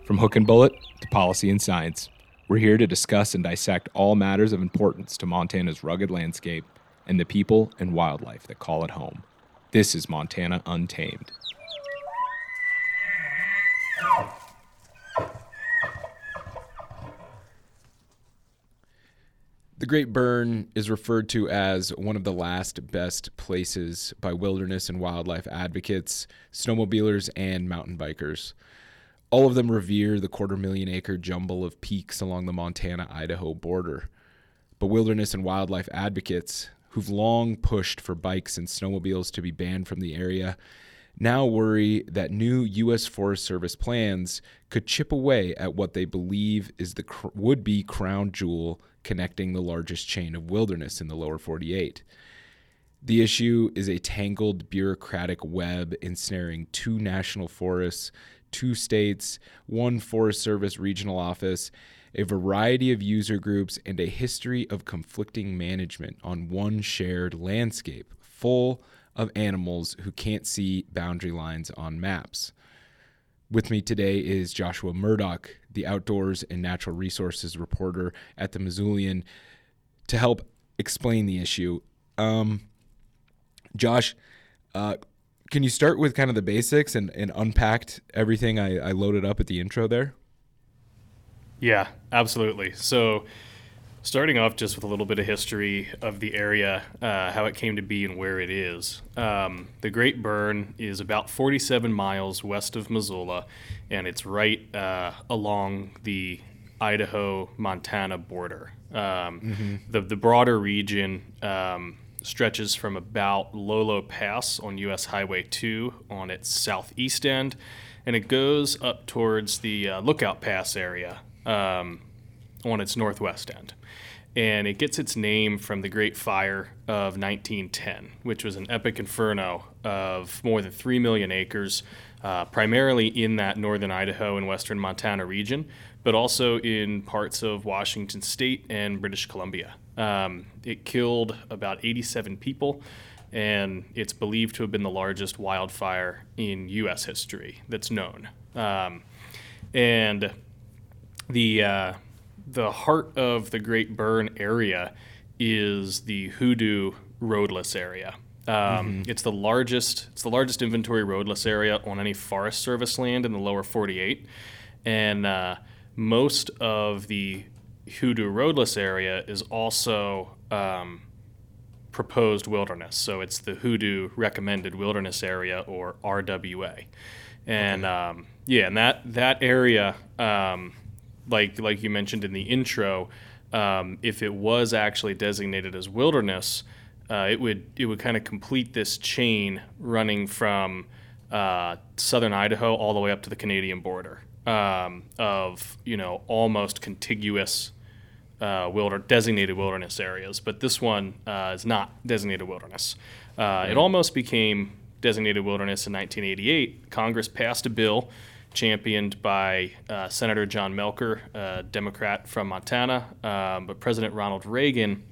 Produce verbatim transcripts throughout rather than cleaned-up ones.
From hook and bullet to policy and science, we're here to discuss and dissect all matters of importance to Montana's rugged landscape and the people and wildlife that call it home. This is Montana Untamed. The Great Burn is referred to as one of the last best places by wilderness and wildlife advocates, snowmobilers, and mountain bikers. All of them revere the quarter million acre jumble of peaks along the Montana-Idaho border. But wilderness and wildlife advocates, who've long pushed for bikes and snowmobiles to be banned from the area, now worry that new U S Forest Service plans could chip away at what they believe is the cr- would-be crown jewel connecting the largest chain of wilderness in the lower forty-eight. The issue is a tangled bureaucratic web ensnaring two national forests, two states, one Forest Service regional office, a variety of user groups, and a history of conflicting management on one shared landscape full of animals who can't see boundary lines on maps. With me today is Joshua Murdoch, the outdoors and natural resources reporter at the Missoulian, to help explain the issue. Um, Josh, uh, can you start with kind of the basics and, and unpacked everything I, I loaded up at the intro there? Yeah, absolutely. So starting off just with a little bit of history of the area, uh, how it came to be and where it is. Um, the Great Burn is about forty-seven miles west of Missoula, and it's right uh, along the Idaho-Montana border. Um, mm-hmm. the, the broader region um, stretches from about Lolo Pass on U S Highway two on its southeast end, and it goes up towards the uh, Lookout Pass area um, on its northwest end. And it gets its name from the Great Fire of nineteen ten, which was an epic inferno of more than three million acres, uh, primarily in that northern Idaho and western Montana region, but also in parts of Washington State and British Columbia. Um, it killed about eighty-seven people, and it's believed to have been the largest wildfire in U S history that's known. Um, and the... Uh, The heart of the Great Burn area is the Hoodoo roadless area. Um, mm-hmm. It's the largest. It's the largest inventory roadless area on any Forest Service land in the lower forty-eight, and uh, most of the Hoodoo roadless area is also um, proposed wilderness. So it's the Hoodoo recommended wilderness area, or R W A, and okay. um, yeah, and that that area. Um, Like like you mentioned in the intro, um, if it was actually designated as wilderness, uh, it would it would kind of complete this chain running from uh, southern Idaho all the way up to the Canadian border um, of you know almost contiguous uh, wilder designated wilderness areas. But this one uh, is not designated wilderness. Uh, right. It almost became designated wilderness in nineteen eighty-eight. Congress passed a bill championed by uh, Senator John Melker, a Democrat from Montana, um, but President Ronald Reagan,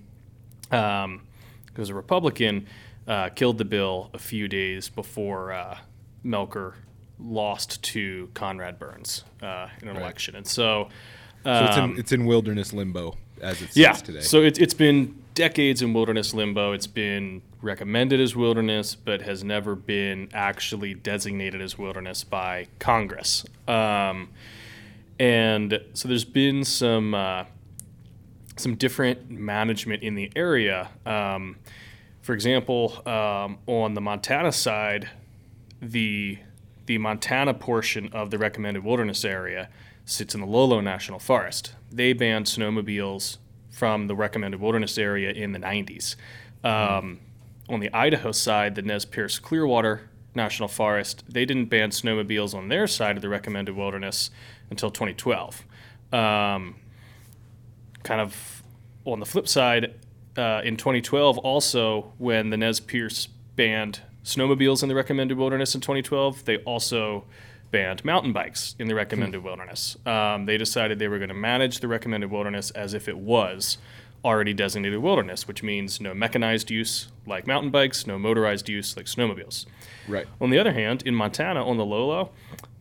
um, who was a Republican, uh, killed the bill a few days before uh, Melker lost to Conrad Burns uh, in an right. election. And so, um, so it's, in, it's in wilderness limbo as it yeah, sits today. So it, it's been decades in wilderness limbo. It's been recommended as wilderness, but has never been actually designated as wilderness by Congress. Um, and so there's been some uh, some different management in the area. Um, for example, um, on the Montana side, the the Montana portion of the recommended wilderness area sits in the Lolo National Forest. They banned snowmobiles from the recommended wilderness area in the nineties. Um, mm. On the Idaho side, the Nez Perce Clearwater National Forest, they didn't ban snowmobiles on their side of the recommended wilderness until twenty twelve. Um, kind of on the flip side, uh, in twenty twelve also, when the Nez Perce banned snowmobiles in the recommended wilderness in twenty twelve, they also banned mountain bikes in the recommended hmm. wilderness. Um, they decided they were going to manage the recommended wilderness as if it was already designated wilderness, which means no mechanized use like mountain bikes, no motorized use like snowmobiles. Right. On the other hand, in Montana, on the Lolo,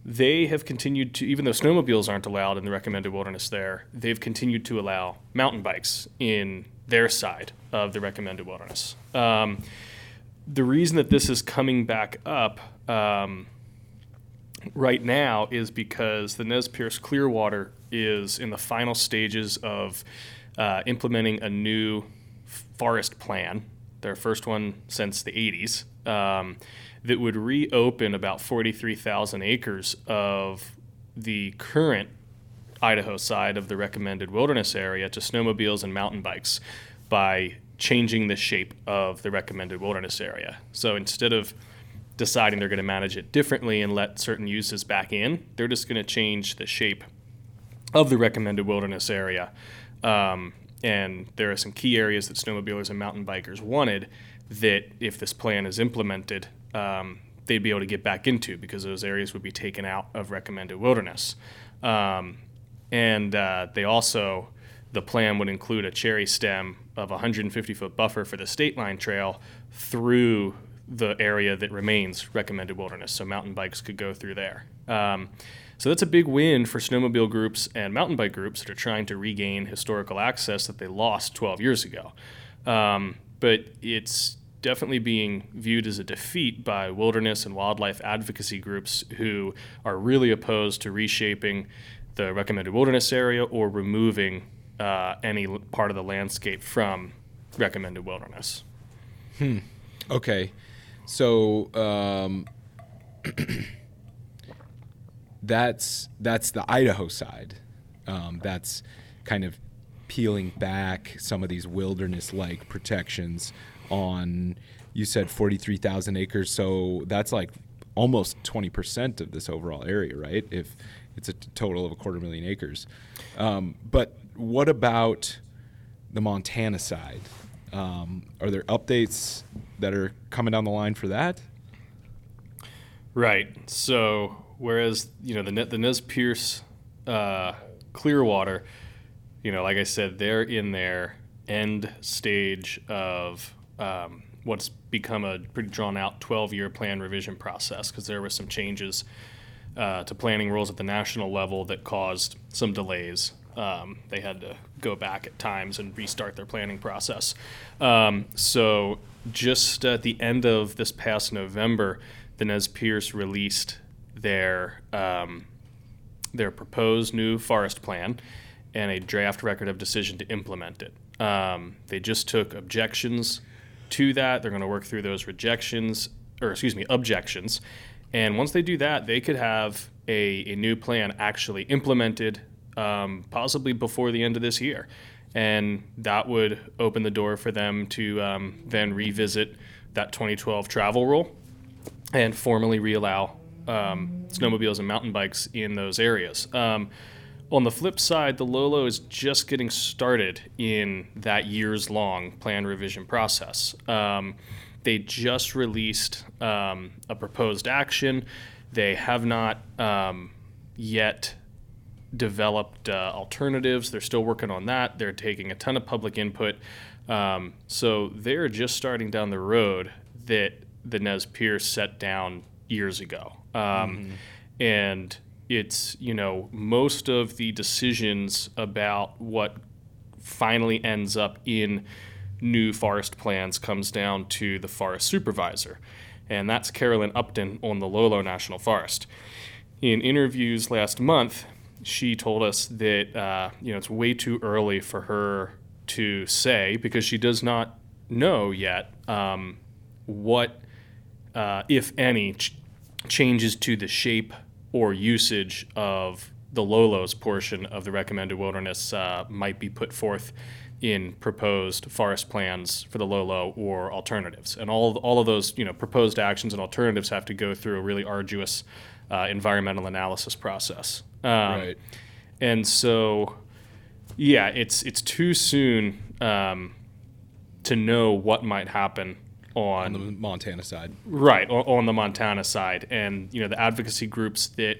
they have continued to, even though snowmobiles aren't allowed in the recommended wilderness there, they've continued to allow mountain bikes in their side of the recommended wilderness. Um, the reason that this is coming back up um, right now is because the Nez Perce Clearwater is in the final stages of uh, implementing a new forest plan, their first one since the eighties, um, that would reopen about forty-three thousand acres of the current Idaho side of the recommended wilderness area to snowmobiles and mountain bikes by changing the shape of the recommended wilderness area. So instead of deciding they're going to manage it differently and let certain uses back in, they're just going to change the shape of the recommended wilderness area. Um, and there are some key areas that snowmobilers and mountain bikers wanted that if this plan is implemented, um, they'd be able to get back into, because those areas would be taken out of recommended wilderness. Um, and uh, they also, the plan would include a cherry stem of a one hundred fifty foot buffer for the state line trail through the area that remains recommended wilderness, so mountain bikes could go through there. Um, so that's a big win for snowmobile groups and mountain bike groups that are trying to regain historical access that they lost twelve years ago. Um, but it's definitely being viewed as a defeat by wilderness and wildlife advocacy groups who are really opposed to reshaping the recommended wilderness area or removing uh, any part of the landscape from recommended wilderness. Hmm. Okay. So um, that's that's the Idaho side. Um, that's kind of peeling back some of these wilderness-like protections on, you said forty-three thousand acres, so that's like almost twenty percent of this overall area, right? If it's a t- total of a quarter million acres. Um, but what about the Montana side? Um, are there updates that are coming down the line for that? Right. So whereas, you know, the Ne- the Nez Perce uh, Clearwater, you know, like I said, they're in their end stage of um, what's become a pretty drawn-out twelve-year plan revision process, because there were some changes uh, to planning rules at the national level that caused some delays. Um, they had to go back at times and restart their planning process. Um, so just at the end of this past November, the Nez Perce released their um, their proposed new forest plan and a draft record of decision to implement it. Um, they just took objections to that. They're going to work through those rejections, or excuse me, objections. And once they do that, they could have a, a new plan actually implemented, um, possibly before the end of this year. And that would open the door for them to um, then revisit that twenty twelve travel rule and formally reallow um, snowmobiles and mountain bikes in those areas. Um, on the flip side, the Lolo is just getting started in that years-long plan revision process. Um, they just released um, a proposed action. They have not um, yet developed uh, alternatives. They're still working on that. They're taking a ton of public input. Um, so they're just starting down the road that the Nez Perce set down years ago. Um, mm-hmm. And it's, you know, most of the decisions about what finally ends up in new forest plans comes down to the forest supervisor. And that's Carolyn Upton on the Lolo National Forest. In interviews last month, she told us that, uh, you know, it's way too early for her to say, because she does not know yet um, what, uh, if any, ch- changes to the shape or usage of the Lolo's portion of the recommended wilderness uh, might be put forth in proposed forest plans for the Lolo or alternatives. And all all of those, you know, proposed actions and alternatives have to go through a really arduous uh, environmental analysis process. Um, right. And so, yeah, it's it's too soon um, to know what might happen on, on the Montana side. Right, on, on the Montana side. And, you know, the advocacy groups that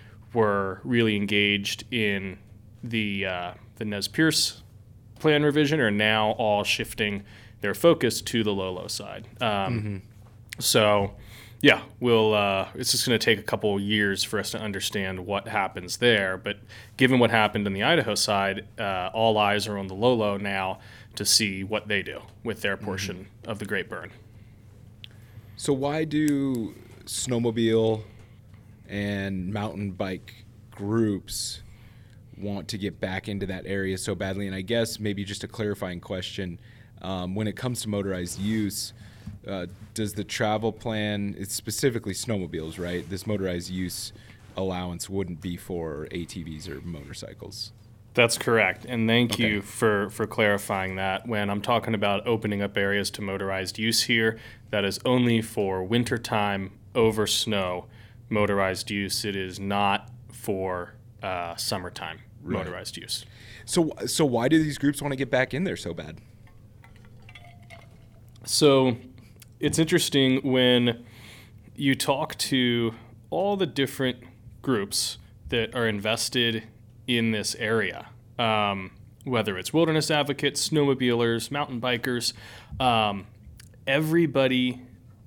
were really engaged in the uh, the Nez Perce plan revision are now all shifting their focus to the Lolo side. Um, mm-hmm. So, Yeah, we'll. Uh, it's just going to take a couple years for us to understand what happens there. But given what happened on the Idaho side, uh, all eyes are on the Lolo now to see what they do with their portion mm-hmm. of the Great Burn. So why do snowmobile and mountain bike groups want to get back into that area so badly? And I guess maybe just a clarifying question, um, when it comes to motorized use, uh, does the travel plan, it's specifically snowmobiles, right? This motorized use allowance wouldn't be for A T Vs or motorcycles. That's correct. And thank Okay. you for, for clarifying that. When I'm talking about opening up areas to motorized use here, that is only for wintertime over snow motorized use. It is not for uh, summertime Right. motorized use. So, so why do these groups want to get back in there so bad? So it's interesting when you talk to all the different groups that are invested in this area, um, whether it's wilderness advocates, snowmobilers, mountain bikers, um, everybody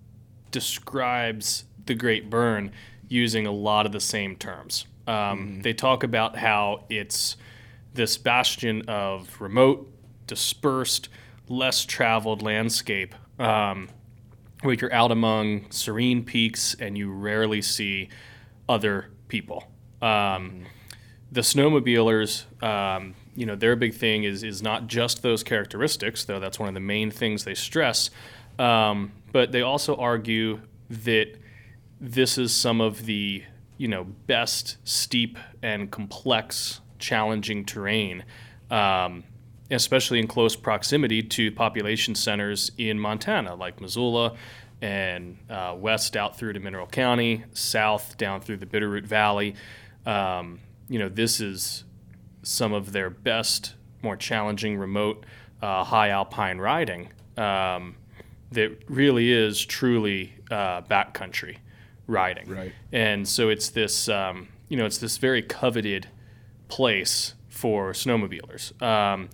describes the Great Burn using a lot of the same terms. Um, mm-hmm. They talk about how it's this bastion of remote, dispersed, less traveled landscape, um, where you're out among serene peaks and you rarely see other people. Um, mm-hmm. The snowmobilers, um, you know, their big thing is is not just those characteristics, though that's one of the main things they stress, um, but they also argue that this is some of the, you know, best steep and complex, challenging terrain, um, especially in close proximity to population centers in Montana, like Missoula, and uh, west out through to Mineral County, south down through the Bitterroot Valley. Um, you know, this is some of their best, more challenging, remote, uh, high alpine riding um, that really is truly uh, backcountry riding. Right. And so it's this, um, you know, it's this very coveted place for snowmobilers. Um,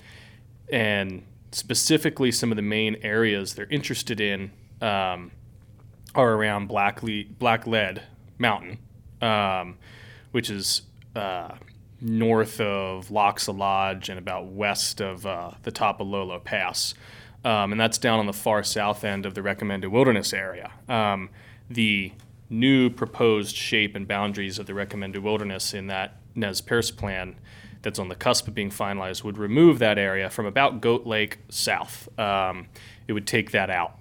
and specifically some of the main areas they're interested in um, are around Black, Le- Black Lead Mountain, um, which is uh, north of Loxa Lodge and about west of uh, the top of Lolo Pass. Um, and that's down on the far south end of the recommended wilderness area. Um, the new proposed shape and boundaries of the recommended wilderness in that Nez Perce plan that's on the cusp of being finalized would remove that area from about Goat Lake south. Um, it would take that out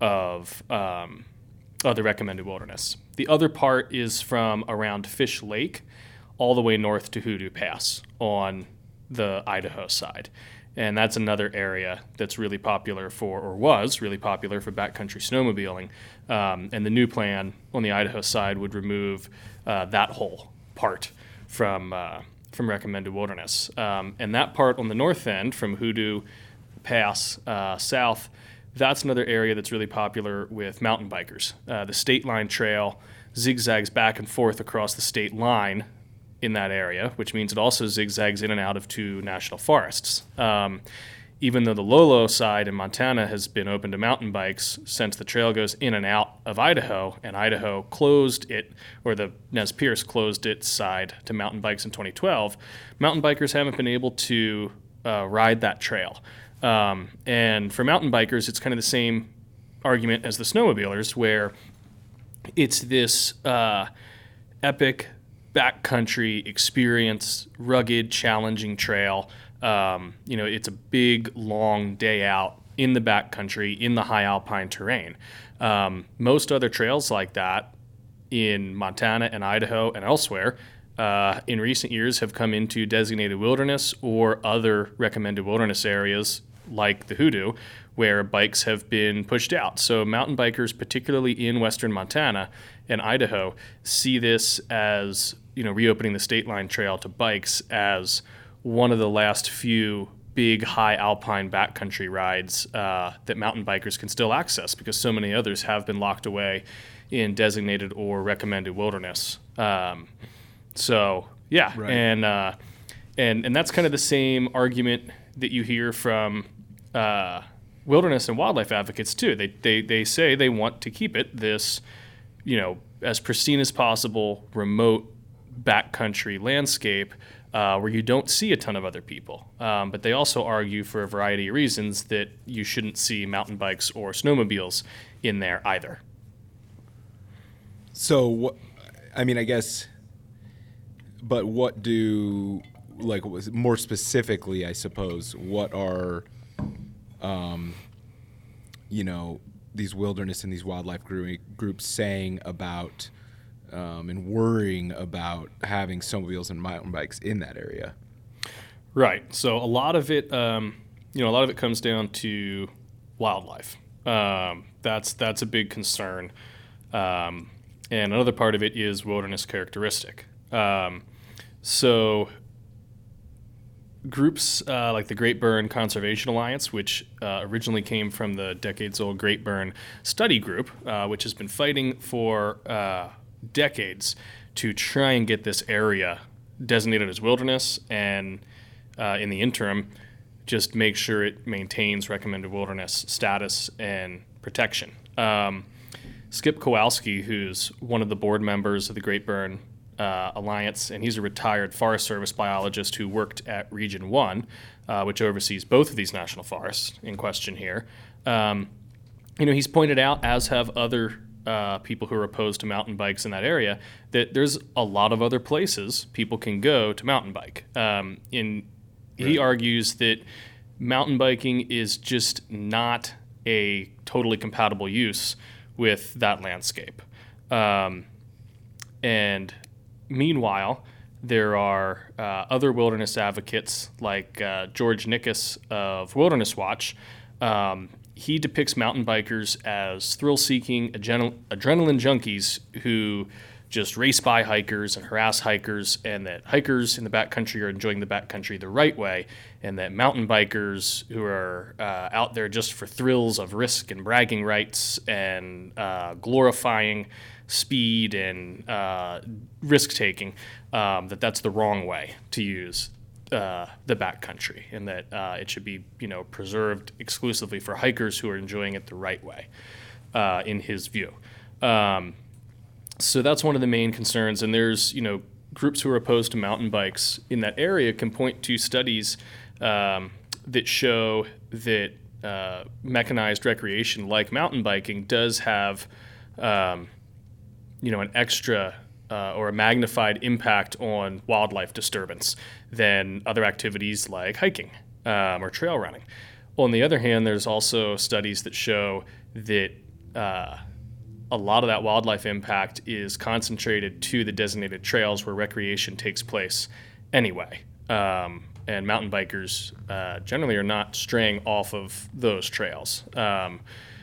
of, um, of the recommended wilderness. The other part is from around Fish Lake all the way north to Hoodoo Pass on the Idaho side. And that's another area that's really popular for, or was really popular for backcountry snowmobiling. Um, and the new plan on the Idaho side would remove uh, that whole part from uh, from recommended wilderness. Um, and that part on the north end from Hoodoo Pass uh, south, that's another area that's really popular with mountain bikers. Uh, the State Line Trail zigzags back and forth across the state line in that area, which means it also zigzags in and out of two national forests. Um, even though the Lolo side in Montana has been open to mountain bikes since the trail goes in and out of Idaho, and Idaho closed it, or the Nez Perce closed its side to mountain bikes in twenty twelve, mountain bikers haven't been able to uh, ride that trail. Um, and for mountain bikers, it's kind of the same argument as the snowmobilers, where it's this uh, epic backcountry experience, rugged, challenging trail. Um, you know, it's a big, long day out in the backcountry, in the high alpine terrain. Um, most other trails like that in Montana and Idaho and elsewhere uh, in recent years have come into designated wilderness or other recommended wilderness areas like the Hoodoo, where bikes have been pushed out. So mountain bikers, particularly in western Montana and Idaho, see this as, you know, reopening the State Line Trail to bikes as one of the last few big high alpine backcountry rides uh, that mountain bikers can still access, because so many others have been locked away in designated or recommended wilderness. Um, so yeah, Right. and uh, and and that's kind of the same argument that you hear from uh, wilderness and wildlife advocates too. They they they say they want to keep it this you know, as pristine as possible, remote backcountry landscape uh, where you don't see a ton of other people. Um, but they also argue for a variety of reasons that you shouldn't see mountain bikes or snowmobiles in there either. So, I mean, I guess, but what do, like, more specifically, I suppose, what are, um, you know, these wilderness and these wildlife groups saying about um, and worrying about having snowmobiles and mountain bikes in that area? Right. So a lot of it, um, you know, a lot of it comes down to wildlife. Um, that's that's a big concern. Um, and another part of it is wilderness characteristic. Um, so groups uh, like the Great Burn Conservation Alliance, which uh, originally came from the decades-old Great Burn Study Group, uh, which has been fighting for uh, decades to try and get this area designated as wilderness, and uh, in the interim, just make sure it maintains recommended wilderness status and protection. Um, Skip Kowalski, who's one of the board members of the Great Burn Uh, Alliance, and he's a retired Forest Service biologist who worked at Region one, uh, which oversees both of these national forests in question here. Um, you know, he's pointed out, as have other uh, people who are opposed to mountain bikes in that area, that there's a lot of other places people can go to mountain bike. Um, in, he argues that mountain biking is just not a totally compatible use with that landscape. Um, and Meanwhile, there are uh, other wilderness advocates like uh, George Nickus of Wilderness Watch. Um, he depicts mountain bikers as thrill-seeking adrenal- adrenaline junkies who just race by hikers and harass hikers, and that hikers in the backcountry are enjoying the backcountry the right way, and that mountain bikers who are uh, out there just for thrills of risk and bragging rights and uh, glorifying speed and uh, risk-taking, um, that that's the wrong way to use uh, the backcountry, and that uh, it should be, you know, preserved exclusively for hikers who are enjoying it the right way, uh, in his view. Um, so that's one of the main concerns, and there's, you know, groups who are opposed to mountain bikes in that area can point to studies um, that show that uh, mechanized recreation like mountain biking does have um, you know, an extra uh, or a magnified impact on wildlife disturbance than other activities like hiking um, or trail running. On the other hand, there's also studies that show that uh, a lot of that wildlife impact is concentrated to the designated trails where recreation takes place anyway. Um, and mountain bikers uh, generally are not straying off of those trails. Um,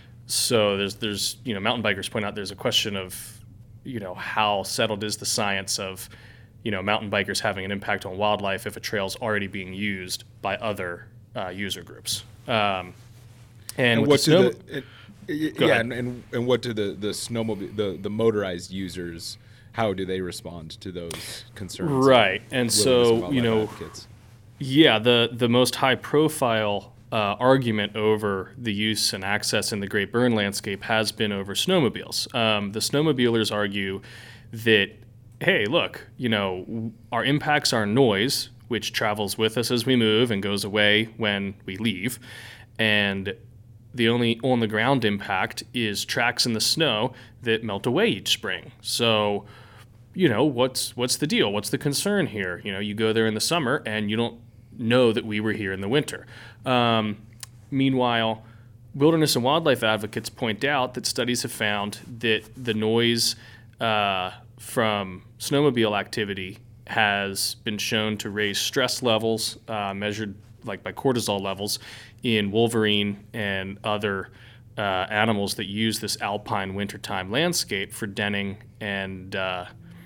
so there's, there's, you know, mountain bikers point out there's a question of, you know, how settled is the science of, you know, mountain bikers having an impact on wildlife if a trail's already being used by other uh, user groups. Um, and, and with what the do snow- the, it, yeah, and, and and what do the the snowmobile the, the motorized users, how do they respond to those concerns? Right, and so, you know, advocates? yeah, the the most high profile Uh, argument over the use and access in the Great Burn landscape has been over snowmobiles. Um, the snowmobilers argue that, hey, look, you know, our impacts are noise, which travels with us as we move and goes away when we leave, and the only on-the-ground impact is tracks in the snow that melt away each spring. So, you know, what's what's the deal? What's the concern here? You know, you go there in the summer and you don't know that we were here in the winter. Um, meanwhile, wilderness and wildlife advocates point out that studies have found that the noise uh, from snowmobile activity has been shown to raise stress levels, uh, measured like by cortisol levels, in wolverine and other uh, animals that use this alpine wintertime landscape for denning and uh,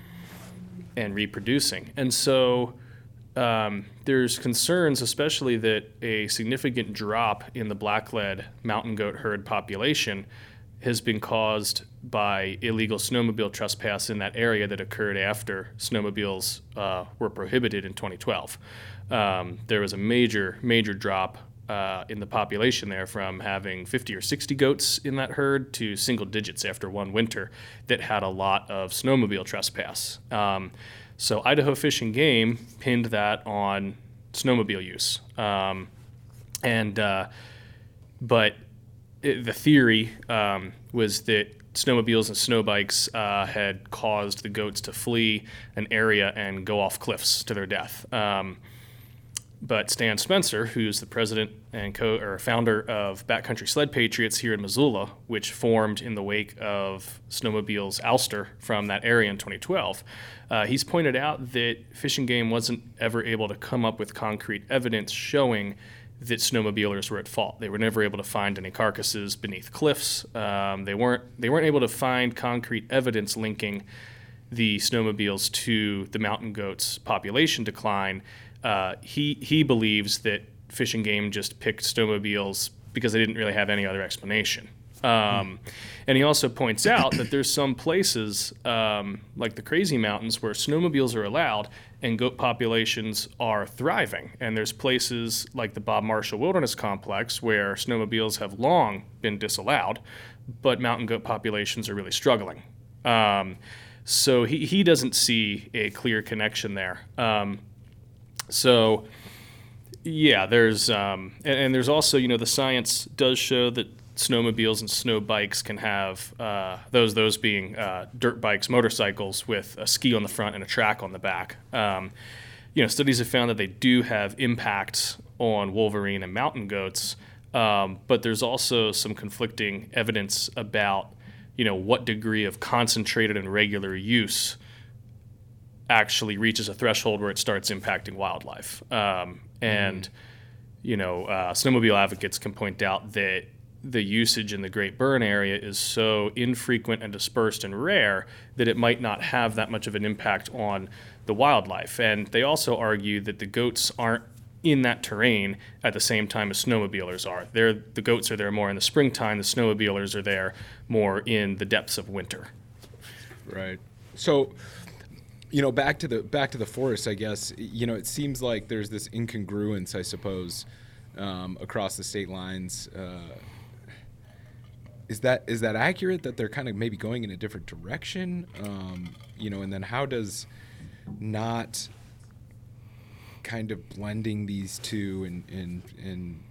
and reproducing. And so Um, there's concerns, especially that a significant drop in the blacklead mountain goat herd population has been caused by illegal snowmobile trespass in that area that occurred after snowmobiles uh, were prohibited in twenty twelve. Um, there was a major, major drop uh, in the population there, from having fifty or sixty goats in that herd to single digits after one winter that had a lot of snowmobile trespass. Um, so Idaho Fish and Game pinned that on snowmobile use. Um, and uh, but it, the theory um, was that snowmobiles and snow bikes uh, had caused the goats to flee an area and go off cliffs to their death. Um, but Stan Spencer, who's the president and co or founder of Backcountry Sled Patriots here in Missoula, which formed in the wake of snowmobiles' ouster from that area in twenty twelve, uh, he's pointed out that Fish and Game wasn't ever able to come up with concrete evidence showing that snowmobilers were at fault. They were never able to find any carcasses beneath cliffs. Um, they weren't they weren't able to find concrete evidence linking the snowmobiles to the mountain goats' population decline. Uh, he he believes that Fish and Game just picked snowmobiles because they didn't really have any other explanation. Um, and he also points out that there's some places, um, like the Crazy Mountains, where snowmobiles are allowed and goat populations are thriving. And there's places like the Bob Marshall Wilderness Complex where snowmobiles have long been disallowed, but mountain goat populations are really struggling. Um, so he, he doesn't see a clear connection there. Um, so, yeah, there's um, and, and there's also, you know, the science does show that snowmobiles and snow bikes can have uh, those those being uh, dirt bikes, motorcycles with a ski on the front and a track on the back. Um, you know, studies have found that they do have impacts on wolverine and mountain goats, um, but there's also some conflicting evidence about, you know, what degree of concentrated and regular use actually reaches a threshold where it starts impacting wildlife. Um, and, mm-hmm. you know, uh, snowmobile advocates can point out that the usage in the Great Burn area is so infrequent and dispersed and rare that it might not have that much of an impact on the wildlife. And they also argue that the goats aren't in that terrain at the same time as snowmobilers are. They're, the goats are there more in the springtime, the snowmobilers are there more in the depths of winter. Right. So, you know, back to the back to the forest, I guess, you know, it seems like there's this incongruence, I suppose, um, across the state lines. Uh, Is that is that accurate, that they're kind of maybe going in a different direction? Um, you know, and then how does not kind of blending these two and and, and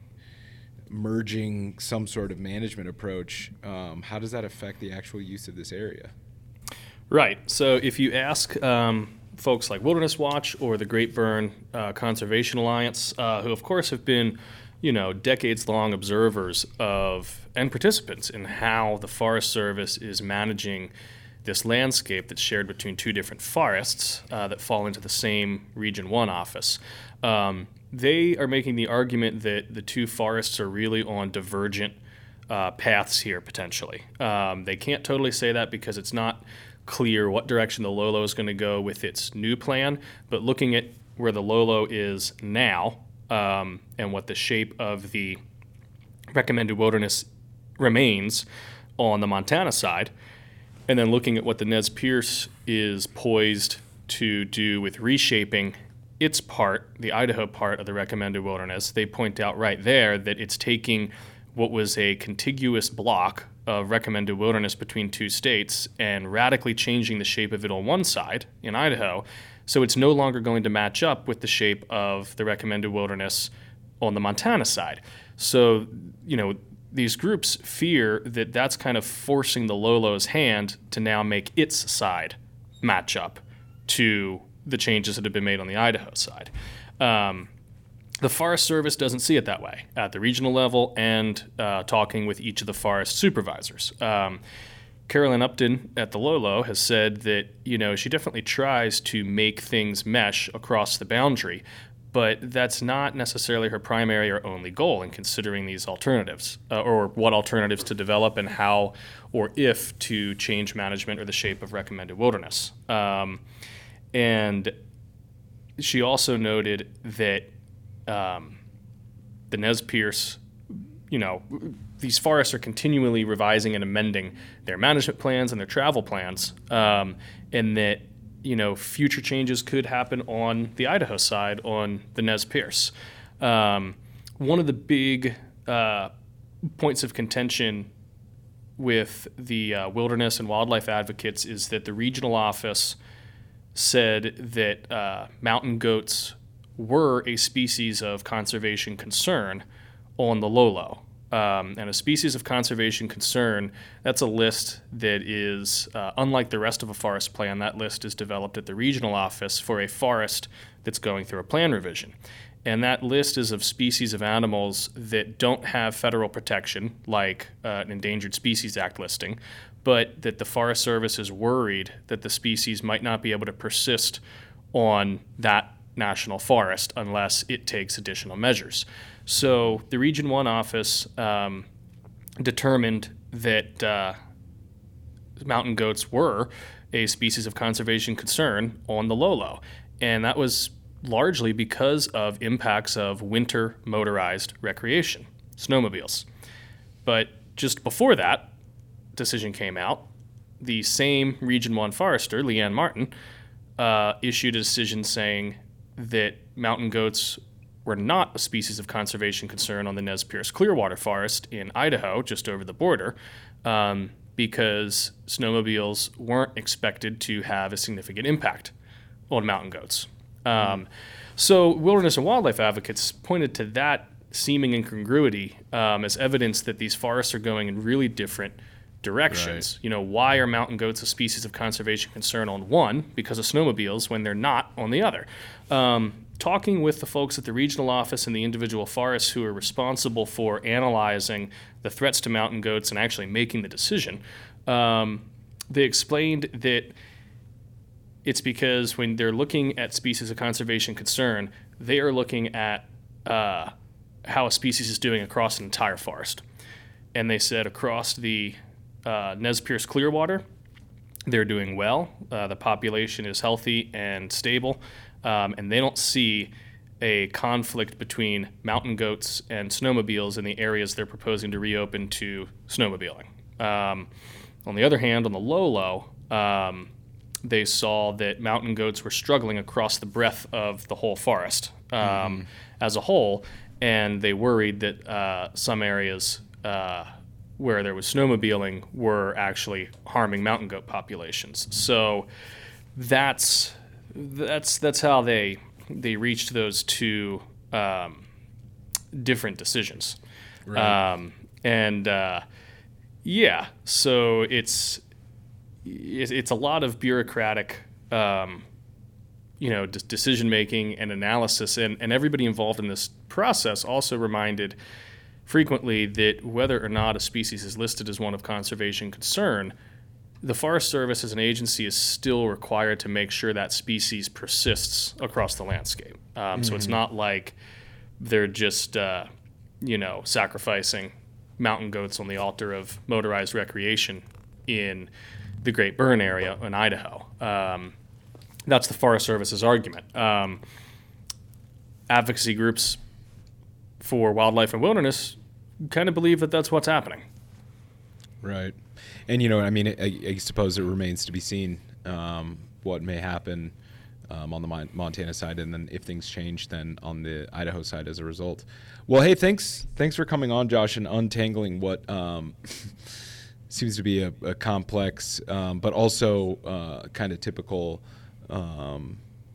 merging some sort of management approach, um, how does that affect the actual use of this area? Right. So if you ask um, folks like Wilderness Watch or the Great Burn uh, Conservation Alliance, uh, who of course have been, you know, decades-long observers of and participants in how the Forest Service is managing this landscape that's shared between two different forests uh, that fall into the same Region one office. Um, they are making the argument that the two forests are really on divergent uh, paths here, potentially. Um, they can't totally say that because it's not clear what direction the Lolo is going to go with its new plan, but looking at where the Lolo is now, Um, and what the shape of the recommended wilderness remains on the Montana side, and then looking at what the Nez Perce is poised to do with reshaping its part, the Idaho part of the recommended wilderness, they point out right there that it's taking what was a contiguous block of recommended wilderness between two states and radically changing the shape of it on one side in Idaho. So it's no longer going to match up with the shape of the recommended wilderness on the Montana side. So, you know, these groups fear that that's kind of forcing the Lolo's hand to now make its side match up to the changes that have been made on the Idaho side. Um, the Forest Service doesn't see it that way at the regional level and uh, talking with each of the forest supervisors. Um, Carolyn Upton at the Lolo has said that, you know, she definitely tries to make things mesh across the boundary, but that's not necessarily her primary or only goal in considering these alternatives, uh, or what alternatives to develop and how or if to change management or the shape of recommended wilderness. Um, and she also noted that um, the Nez Perce, you know, these forests are continually revising and amending their management plans and their travel plans, um, and that, you know, future changes could happen on the Idaho side, on the Nez Perce. Um, one of the big uh, points of contention with the uh, wilderness and wildlife advocates is that the regional office said that uh, mountain goats were a species of conservation concern on the Lolo. Um, and a species of conservation concern, that's a list that is, uh, unlike the rest of a forest plan, that list is developed at the regional office for a forest that's going through a plan revision. And that list is of species of animals that don't have federal protection, like uh, an Endangered Species Act listing, but that the Forest Service is worried that the species might not be able to persist on that national forest unless it takes additional measures. So the Region one office um, determined that uh, mountain goats were a species of conservation concern on the Lolo. And that was largely because of impacts of winter motorized recreation, snowmobiles. But just before that decision came out, the same Region one forester, Leanne Martin, uh, issued a decision saying that mountain goats were not a species of conservation concern on the Nez Perce Clearwater Forest in Idaho, just over the border, um, because snowmobiles weren't expected to have a significant impact on mountain goats. Um, so wilderness and wildlife advocates pointed to that seeming incongruity um, as evidence that these forests are going in really different directions. Right. You know, why are mountain goats a species of conservation concern on one because of snowmobiles when they're not on the other? Um, talking with the folks at the regional office and the individual forests who are responsible for analyzing the threats to mountain goats and actually making the decision, um, they explained that it's because when they're looking at species of conservation concern, they are looking at uh, how a species is doing across an entire forest. And they said across the uh, Nez Perce Clearwater, they're doing well. Uh, the population is healthy and stable, um, and they don't see a conflict between mountain goats and snowmobiles in the areas they're proposing to reopen to snowmobiling. Um, on the other hand, on the Lolo, um, they saw that mountain goats were struggling across the breadth of the whole forest um, mm-hmm. as a whole, and they worried that uh, some areas uh, where there was snowmobiling were actually harming mountain goat populations. So that's that's that's how they they reached those two um, different decisions. Right. Um, and uh, yeah, so it's it's a lot of bureaucratic, um, you know, de- decision making and analysis, and, and everybody involved in this process also reminded frequently that whether or not a species is listed as one of conservation concern, the Forest Service as an agency is still required to make sure that species persists across the landscape. Um, mm-hmm. So it's not like they're just, uh, you know, sacrificing mountain goats on the altar of motorized recreation in the Great Burn area in Idaho. Um, that's the Forest Service's argument. Um, advocacy groups for wildlife and wilderness kind of believe that that's what's happening. Right. And, you know, I mean, I, I suppose it remains to be seen um, what may happen um, on the Mon- Montana side, and then if things change, then on the Idaho side as a result. Well, hey, thanks thanks for coming on, Josh, and untangling what um, seems to be a, a complex um, but also uh, kind of typical um,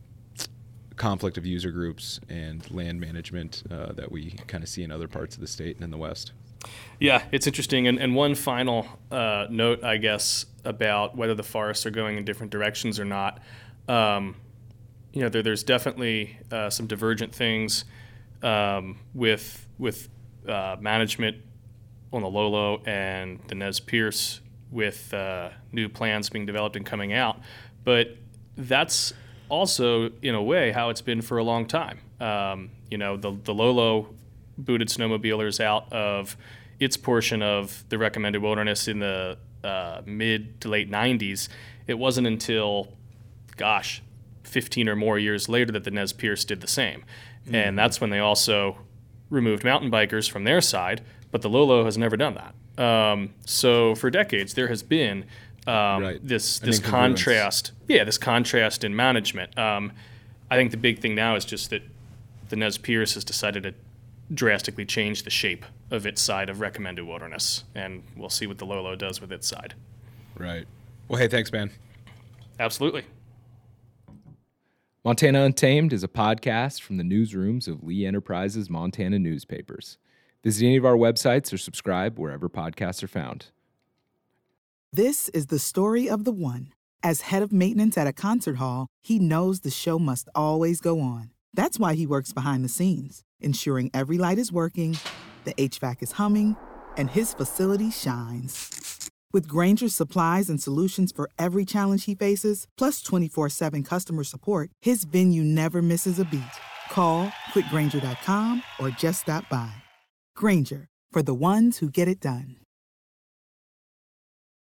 conflict of user groups and land management uh, that we kind of see in other parts of the state and in the West. Yeah, it's interesting. And, and one final uh, note, I guess, about whether the forests are going in different directions or not. Um, you know, there, there's definitely uh, some divergent things um, with with uh, management on the Lolo and the Nez Perce, with uh, new plans being developed and coming out. But that's also, in a way, how it's been for a long time. Um, you know, the, the Lolo booted snowmobilers out of its portion of the recommended wilderness in the uh, mid to late nineties. It wasn't until, gosh, fifteen or more years later that the Nez Perce did the same. Mm-hmm. And that's when they also removed mountain bikers from their side, but the Lolo has never done that. Um, so for decades, there has been um, right. this this contrast. Yeah, this contrast in management. Um, I think the big thing now is just that the Nez Perce has decided to drastically change the shape of its side of recommended wilderness. And we'll see what the Lolo does with its side. Right. Well, hey, thanks, man. Absolutely. Montana Untamed is a podcast from the newsrooms of Lee Enterprises Montana newspapers. Visit any of our websites or subscribe wherever podcasts are found. This is the story of the one. As head of maintenance at a concert hall, he knows the show must always go on. That's why he works behind the scenes, ensuring every light is working, the H V A C is humming, and his facility shines. With Grainger's supplies and solutions for every challenge he faces, plus twenty-four seven customer support, his venue never misses a beat. Call quick grainger dot com or just stop by. Grainger, for the ones who get it done.